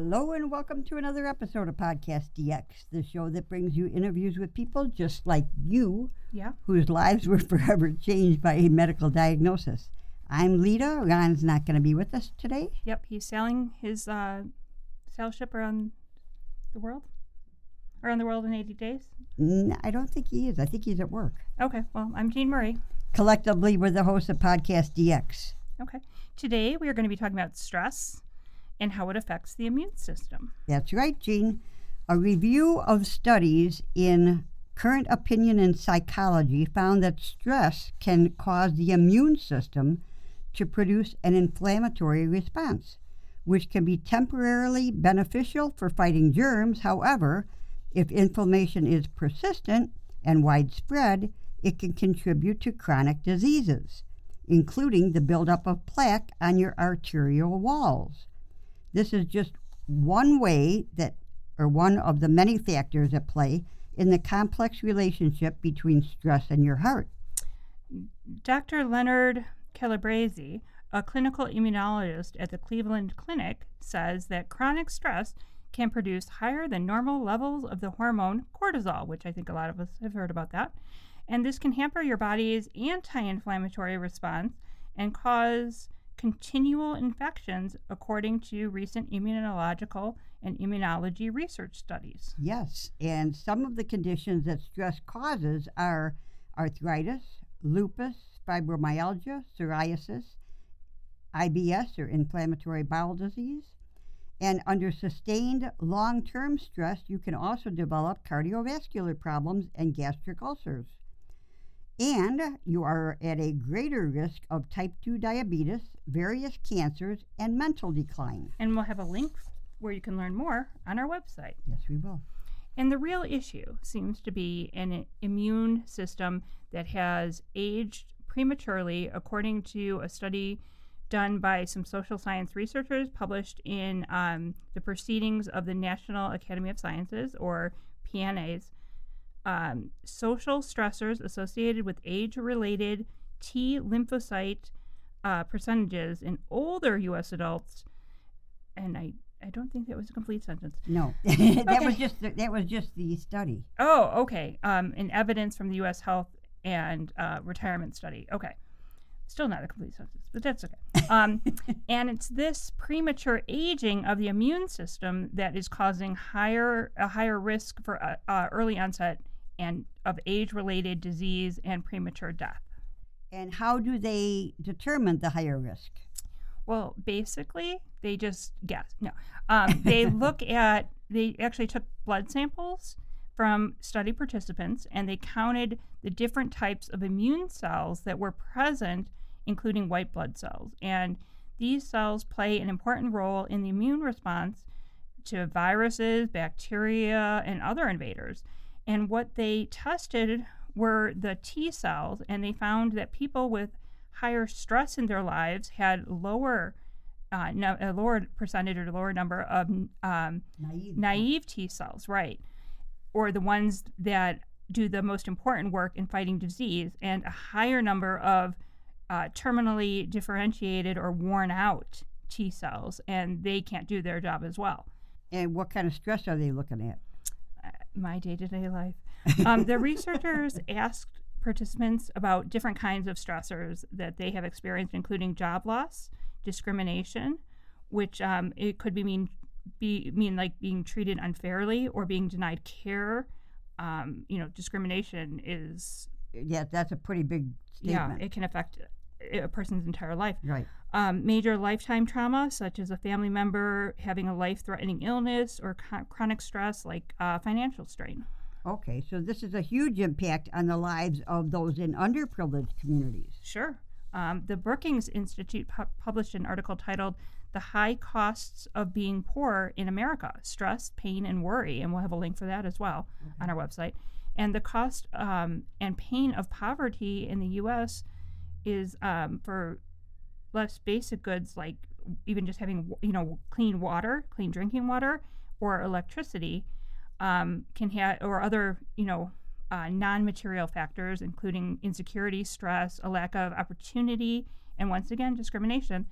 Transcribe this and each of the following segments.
Hello and welcome to another episode of Podcast DX, the show that brings you interviews with people just like you, whose lives were forever changed by a medical diagnosis. I'm Lita. Ron's not going to be with us today. Yep, he's sailing his sail ship around the world? Around the world in 80 days? I don't think he is. I think he's at work. Okay, well, I'm Jean Murray. Collectively, we're the hosts of Podcast DX. Okay. Today, we are going to be talking about stress and how it affects the immune system. That's right, Jean. A review of studies in Current Opinion in Psychology found that stress can cause the immune system to produce an inflammatory response, which can be temporarily beneficial for fighting germs. However, if inflammation is persistent and widespread, it can contribute to chronic diseases, including the buildup of plaque on your arterial walls. This is just one way one of the many factors at play in the complex relationship between stress and your heart. Dr. Leonard Calabrese, a clinical immunologist at the Cleveland Clinic, says that chronic stress can produce higher than normal levels of the hormone cortisol, which I think a lot of us have heard about that. And this can hamper your body's anti-inflammatory response and cause continual infections, according to recent immunological and immunology research studies. Yes, and some of the conditions that stress causes are arthritis, lupus, fibromyalgia, psoriasis, IBS or inflammatory bowel disease. And under sustained long-term stress, you can also develop cardiovascular problems and gastric ulcers. And you are at a greater risk of type 2 diabetes, various cancers, and mental decline. And we'll have a link where you can learn more on our website. Yes, we will. And the real issue seems to be an immune system that has aged prematurely, according to a study done by some social science researchers published in the Proceedings of the National Academy of Sciences, or PNAs. Social stressors associated with age-related T lymphocyte percentages in older U.S. adults, and I don't think that was a complete sentence. No, that was just the study. Oh, okay. And evidence from the U.S. Health and Retirement Study. Okay. Still not a complete sentence, but that's okay. And it's this premature aging of the immune system that is causing a higher risk for early onset and of age-related disease and premature death. And how do they determine the higher risk? Well, basically, they just guess. No, they actually took blood samples from study participants, and they counted the different types of immune cells that were present, including white blood cells. And these cells play an important role in the immune response to viruses, bacteria, and other invaders. And what they tested were the T cells, and they found that people with higher stress in their lives had a lower percentage or lower number of naive T cells, right? Or the ones that do the most important work in fighting disease, and a higher number of terminally differentiated or worn out T cells, and they can't do their job as well. And what kind of stress are they looking at? My day-to-day life. The researchers asked participants about different kinds of stressors that they have experienced, including job loss, discrimination, which it could mean like being treated unfairly or being denied care. Discrimination is... Yeah, that's a pretty big statement. Yeah, it can affect a person's entire life. Right. Major lifetime trauma, such as a family member having a life-threatening illness, or chronic stress like financial strain. Okay, so this is a huge impact on the lives of those in underprivileged communities. Sure. The Brookings Institute published an article titled "The High Costs of Being Poor in America: Stress, Pain, and Worry," and we'll have a link for that as well on our website. And the cost and pain of poverty in the U.S. is for less basic goods, like even just having clean water, clean drinking water, or electricity, can have, or other non-material factors, including insecurity, stress, a lack of opportunity, and once again discrimination,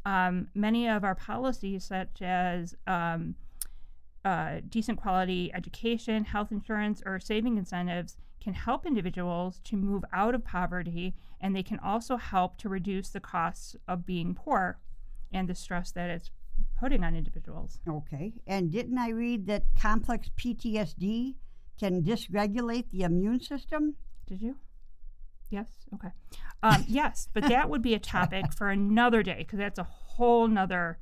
Many of our policies, such as decent quality education, health insurance, or saving incentives, can help individuals to move out of poverty, and they can also help to reduce the costs of being poor and the stress that it's putting on individuals. Okay. And didn't I read that complex PTSD can dysregulate the immune system? Did you? Yes? Okay. Yes, but that would be a topic for another day, because that's a whole nother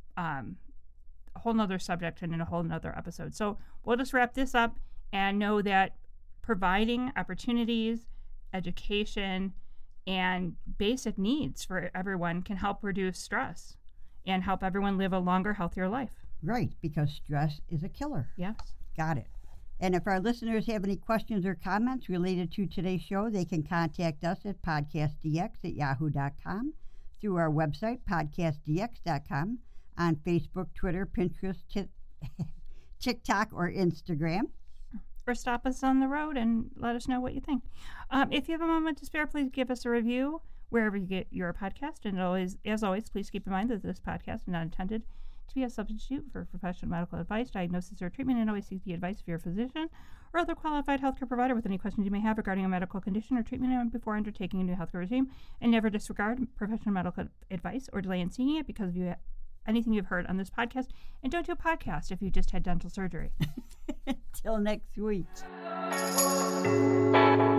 subject and in a whole nother episode. So we'll just wrap this up and know that providing opportunities, education, and basic needs for everyone can help reduce stress and help everyone live a longer, healthier life. Right, because stress is a killer. Yes. Got it. And if our listeners have any questions or comments related to today's show, they can contact us at podcastdx@yahoo.com, through our website, podcastdx.com, on Facebook, Twitter, Pinterest, TikTok, or Instagram. Or stop us on the road and let us know what you think. If you have a moment to spare, please give us a review wherever you get your podcast. And as always, please keep in mind that this podcast is not intended to be a substitute for professional medical advice, diagnosis, or treatment, and always seek the advice of your physician or other qualified healthcare provider with any questions you may have regarding a medical condition or treatment before undertaking a new healthcare regime. And never disregard professional medical advice or delay in seeking it because of anything you've heard on this podcast. And don't do a podcast if you just had dental surgery. Till next week.